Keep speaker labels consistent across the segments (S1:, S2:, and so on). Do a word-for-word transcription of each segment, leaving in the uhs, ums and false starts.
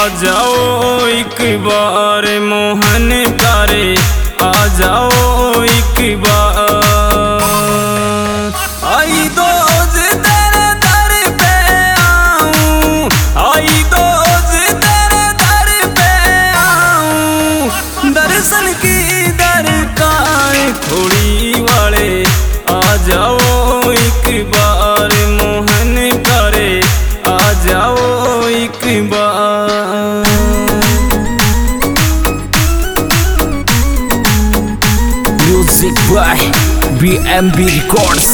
S1: जाओ एक बार मोहन करे, आ जाओ एक बार। आई दोज तेरे दर पे आऊं, आई दोज तेरे दर पे आऊं, दर्शन की दरकार खोड़ी वाले, आ जाओ एक बार मोहन करे, आ जाओ एक बार।
S2: Music by B M B Records।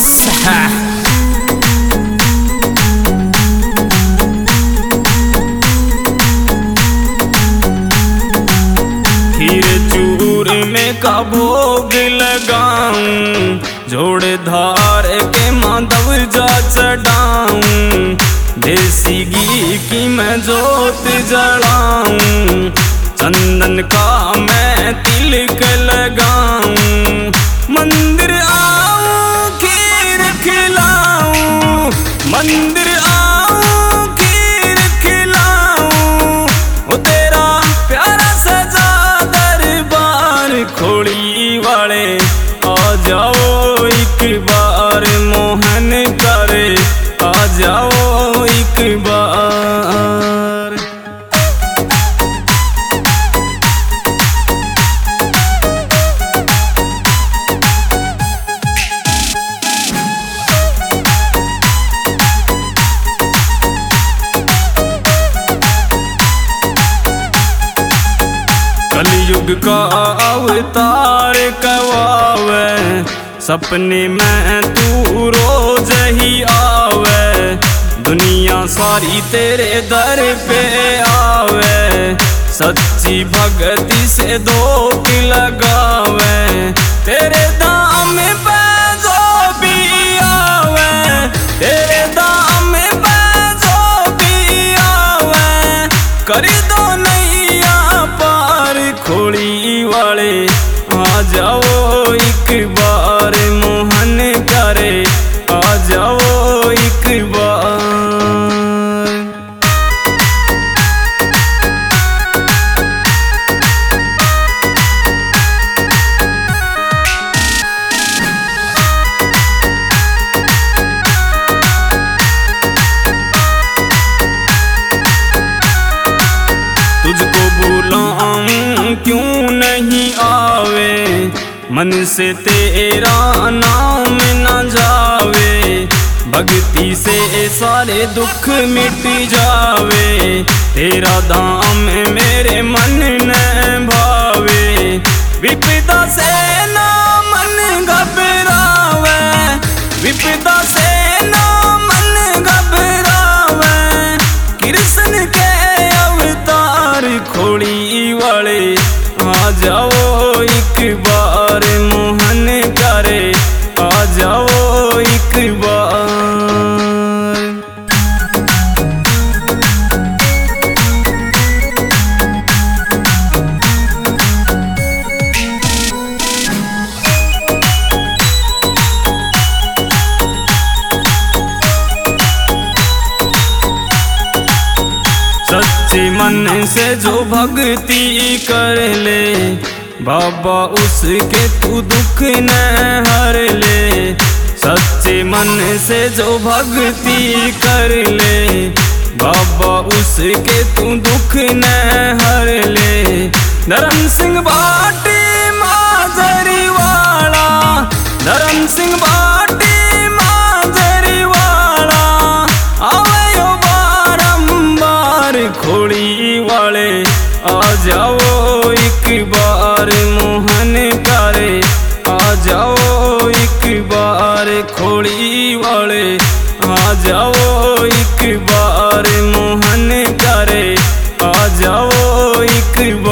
S1: खीर चूर में का भोग लगाऊं, जोड़ धार के माधव जा चढ़ाऊं, देसी घी की मैं जोत जलाऊं, चंदन का मैं तिलक लगाऊं, मंदिर आऊं खीर खिलाऊं, मंदिर आऊं खीर खिलाऊं, वो तेरा प्यारा सजा दरबार खोड़ी वाले, आ जाओ एक बार मोहन करे, आ जाओ एक बार। कलयुग का अवतार कवावे, सपने में तू रोज ही आवे, दुनिया सारी तेरे दर पे आवे, सच्ची भक्ति से धोख लगावे, तेरे दाम पे जो भी आवे, तेरे दाम पे जो भी आवे, कर दो नैया पार खोड़ी वाले, आ जाओ एक बार मोहन करे, आ जाओ एक बार। तुझको बुलाऊं क्यों नहीं आवे, मन से तेरा नाम न जावे, भक्ति से सारे दुख मिट जावे, तेरा धाम मेरे मन न भावे, विपदा से ना मन घबरावे, विपदा से ना मन घबरावे, कृष्ण के अवतार खोड़ी वाले, आ जाओ एक बार मोहन करे, आ जाओ एक बार। सच्चे मन से जो भक्ति कर ले, बाबा उसके तू दुख न हर ले, सच्चे मन से जो भक्ति कर ले, बाबा उसके तू दुख न हर ले। धर्म सिंह भाटी माजरी वाला, धर्म सिंह भाटी माजरी वाला, आवे बारंबार खोड़ी वाले, आ जाओ एक बार मोहन करे, आ जाओ एक बार खोड़ी वाले, आ जाओ एक बार मोहन करे, आ जाओ एक बार।